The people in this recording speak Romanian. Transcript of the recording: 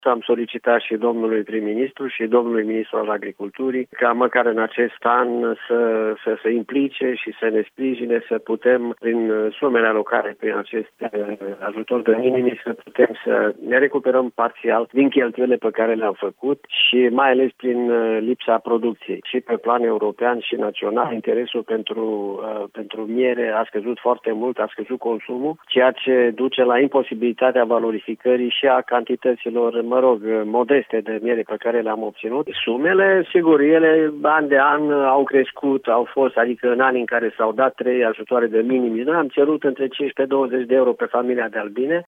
Am solicitat și domnului prim-ministru și domnului ministru al agriculturii ca măcar în acest an să se implice și să ne sprijine, să putem, prin sumele alocate prin acest ajutor de minimi, să putem să ne recuperăm parțial din cheltuielile pe care le-am făcut și mai ales prin lipsa producției. Și pe plan european și național, interesul pentru miere a scăzut foarte mult, a scăzut consumul, ceea ce duce la imposibilitatea valorificării și a cantităților, modeste de miere pe care le-am obținut. Sumele, sigur, ele an de an au crescut, au fost, adică în anii în care s-au dat 3 ajutoare de minimi, noi am cerut între 15-20 de euro pe familia de albine,